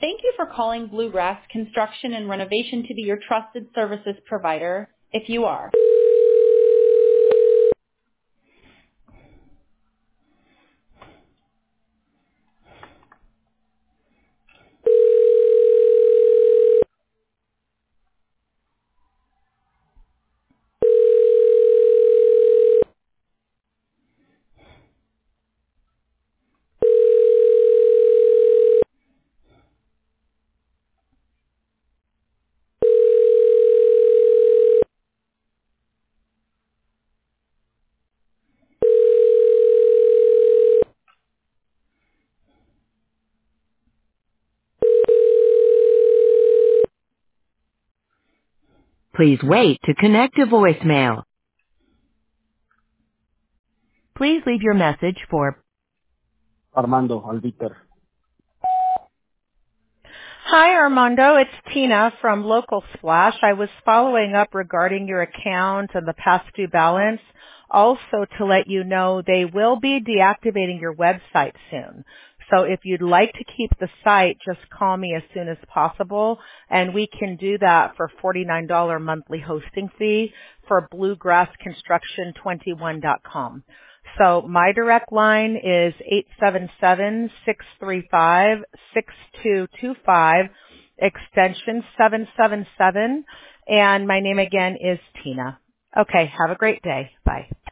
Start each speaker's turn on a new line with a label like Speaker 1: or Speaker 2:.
Speaker 1: Thank you for calling Bluegrass Construction and Renovation to be your trusted services provider. If you are.
Speaker 2: Please wait to connect to voicemail. Please leave your message for
Speaker 3: Armando Albiter.
Speaker 4: Hi, Armando. It's Tina from Local Splash. I was following up regarding your account and the past due balance. Also to let you know they will be deactivating your website soon. So if you'd like to keep the site, just call me as soon as possible, and we can do that for $49 monthly hosting fee for bluegrassconstruction21.com. So my direct line is 877-635-6225, extension 777, and my name again is Tina. Okay, have a great day. Bye.